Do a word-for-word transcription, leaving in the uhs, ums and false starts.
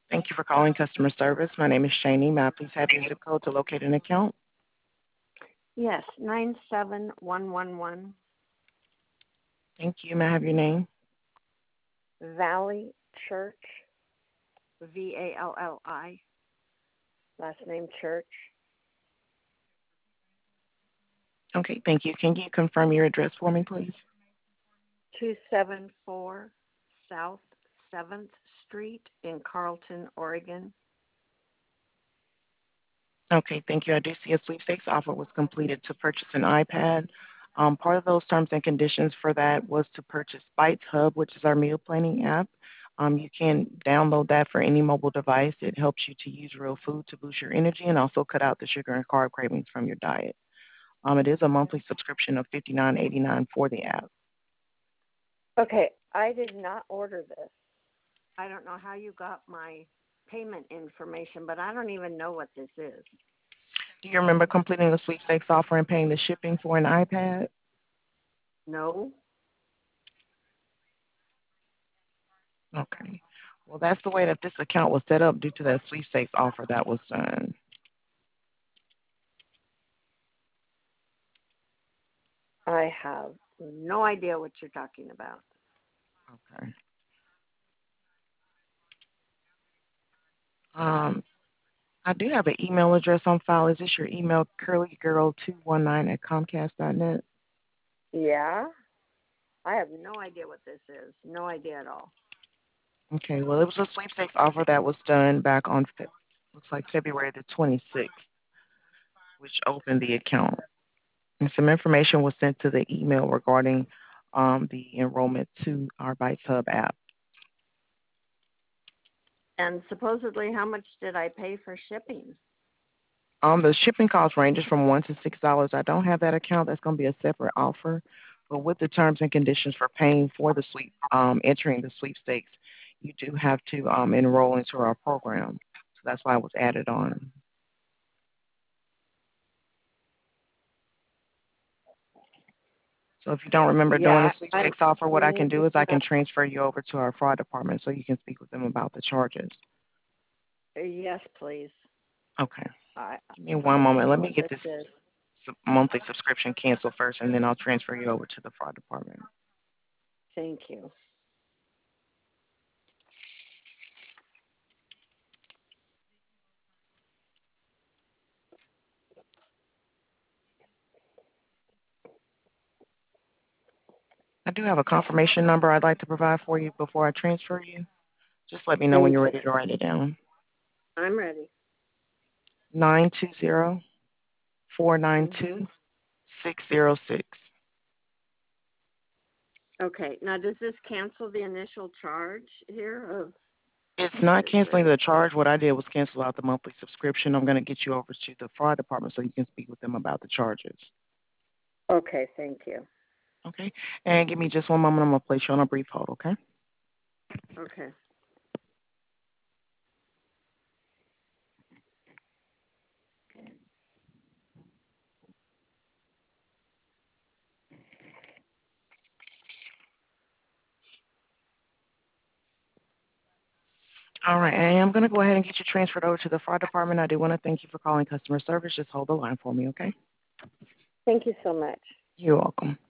Thank you for calling customer service. My name is Shani. May I please have your zip code to locate an account? Yes, nine seven one one one. Thank you. May I have your name? Valley Church, V A L L I, last name Church. Okay, thank you. Can you confirm your address for me, please? two seven four South seventh Street in Carlton, Oregon. Okay, thank you. I do see a sweepstakes offer was completed to purchase an iPad. Um, part of those terms and conditions for that was to purchase Bites Hub, which is our meal planning app. Um, you can download that for any mobile device. It helps you to use real food to boost your energy and also cut out the sugar and carb cravings from your diet. Um, it is a monthly subscription of fifty-nine eighty-nine for the app. Okay, I did not order this. I don't know how you got my payment information, but I don't even know what this is. Do you remember completing the sweepstakes offer and paying the shipping for an iPad? No. Okay. Well, that's the way that this account was set up due to that sweepstakes offer that was done. I have no idea what you're talking about. Okay. Um, I do have an email address on file. Is this your email, curlygirl two one nine at comcast dot net? Yeah? I have no idea what this is. No idea at all. Okay. Well, it was a sweepstakes offer that was done back on, Fe- looks like February the twenty-sixth, which opened the account. And some information was sent to the email regarding um, the enrollment to our Bites Hub app. And supposedly, how much did I pay for shipping? Um, the shipping cost ranges from one to six dollars. I don't have that account. That's going to be a separate offer. But with the terms and conditions for paying for the sweep, um, entering the sweepstakes, you do have to um, enroll into our program. So that's why it was added on. So if you don't remember doing the Yeah, sweepstakes I'm. offer, what I can do is I can transfer you over to our fraud department so you can speak with them about the charges. Yes, please. Okay. I Give me I one don't moment. know Let me what get this this is. sub- monthly subscription canceled first, and then I'll transfer you over to the fraud department. Thank you. I do have a confirmation number I'd like to provide for you before I transfer you. Just let me know when Thank you're you. ready to write it down. I'm ready. Nine two zero four nine Mhm. two six zero six. Okay. Now, does this cancel the initial charge here of? It's not canceling the charge. What I did was cancel out the monthly subscription. I'm going to get you over to the fraud department so you can speak with them about the charges. Okay. Thank you. Okay? And give me just one moment. I'm going to place you on a brief hold, okay? Okay. All right. And I'm going to go ahead and get you transferred over to the fraud department. I do want to thank you for calling customer service. Just hold the line for me, okay? Thank you so much. You're welcome.